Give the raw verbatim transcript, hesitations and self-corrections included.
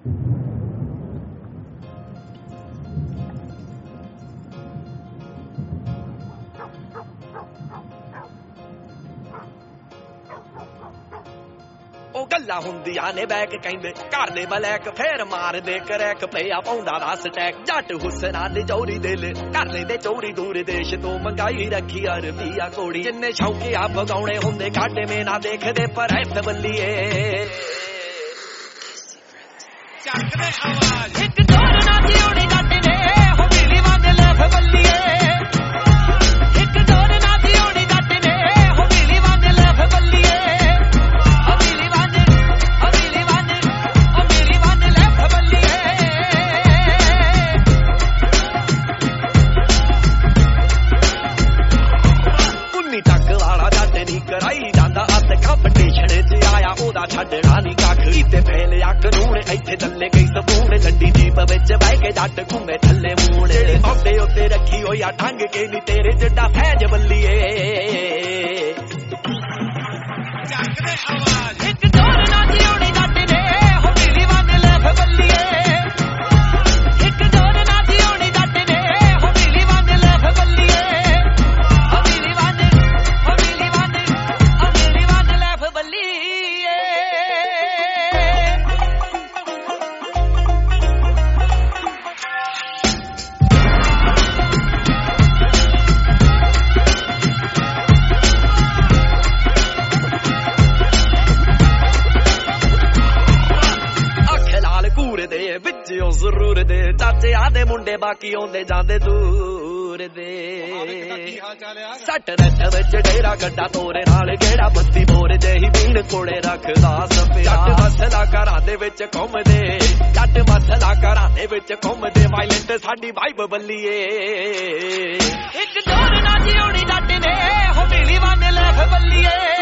ਉਹ ਗੱਲਾਂ ਹੁੰਦੀਆਂ ਨੇ ਬੈਕ ਕਹਿੰਦੇ ਘਰ ਦੇ ਬਲੈਕ ਫੇਰ ਮਾਰਦੇ ਕਰੈਕ ਪਿਆ ਪਾਉਂਦਾ ਦਾ ਸਟੈਕ ਜੱਟ ਹੁਸਨਾ ਦੇ ਚੌਰੀ ਦਿਲ ਕਰ ਲੈਂਦੇ ਚੋਰੀ ਦੂਰ ਦੇਸ਼ ਤੋਂ ਮੰਗਾਈ ਰੱਖੀ ਅਰਬੀਆ ਕੋੜੀ ਜਿੰਨੇ ਸ਼ੌਕੀਆ ਭਗਾਉਣੇ ਹੁੰਦੇ ਘਾਟੇ ਮੇ ਨਾ ਦੇਖਦੇ ਪਰ ਐਸ ਬੱਲੀਏ ਚੱਕਦੇ ਆਵਾਜ਼ ਇੱਕ ਦੋਰ ਨਾ ਜਿਉੜੀ ਜੱਟ ਨੇ ਹੋ ਮਿਲੀ ਵੰਡ ਲਫ ਬੱਲੀਏ ਇੱਕ ਦੋਰ ਨਾ ਜਿਉੜੀ ਜੱਟ ਨੇ ਹੋ ਮਿਲੀ ਵੰਡ ਲਫ ਬੱਲੀਏ ਕਰਾਈ ਜਾਂਦਾ ਅੱਤ ਕੰਪੀਟੀਸ਼ਨ ਚ ਆਇਆ ਉਹਦਾ ਛੱਡਣਾ ਨੀ ਕੱਖ ਕੀਤੇ ਫੇਲ ਅੱਖ ਨੂਣ ਇੱਥੇ ਥੱਲੇ ਕਈ ਸਪੂਨ ਲੰਡੀ ਜੀਪ ਵਿੱਚ ਬਹਿ ਕੇ ਜੱਟ ਘੁੰਮੇ ਥੱਲੇ ਮੂਣ ਜਿਹੜੀ ਮੌਕੇ ਉੱਤੇ ਰੱਖੀ ਹੋਈ ਆ ਟੰਗ ਕੇ ਨੀ ਤੇਰੇ ਜਿੱਡਾ ਸਹਿਜ ਬੱਲੀਏ ਚੱਕਦੇ ਆਵਾਜ਼ ਇੱਕ ਦੋਰ ਨਾ ਜਿਉੜੀ ਜੱਟ ਨੇ ਹੋ ਮਿਲੀ ਵੰਡ ਲਫ ਬੱਲੀਏ ਇੱਕ ਦੋਰ ਨਾ ਜਿਉੜੀ ਜੱਟ ਨੇ ਹੋ ਮਿਲੀ ਵੰਡ ਲਫ ਬੱਲੀਏ ਵਿੱਚੋਂ ਜ਼ਰੂਰ ਦੇ ਚਾਚਿਆਂ ਦੇ ਮੁੰਡੇ ਬਾਕੀ ਆਉਂਦੇ ਜਾਂਦੇ ਦੂਰ ਦੇ ਸੱਟ ਰੱਟ ਵਿੱਚ ਡੇਰਾ ਗੱਡਾ ਤੋਰੇ ਨਾਲ ਗੇੜਾ ਬੱਤੀ ਬੋਰ ਜਿਹੀ ਬੀਣ ਕੋਲੇ ਰੱਖਦਾ ਸਪਿਆ ਜੱਟ ਮਸਲਾ ਘਰਾਂ ਦੇ ਵਿੱਚ ਘੁੰਮਦੇ ਜੱਟ ਮਸਲਾ ਘਰਾਂ ਦੇ ਵਿੱਚ ਘੁੰਮਦੇ ਵਾਇਲੈਂਟ ਸਾਡੀ ਵਾਈਬ ਬੱਲੀਏ ਇੱਕ ਦੋਰ ਨਾ ਜਿਉੜੀ ਜੱਟ ਨੇ ਹੋ ਮਿਲੀ ਵੰਡ ਲਫ ਬੱਲੀਏ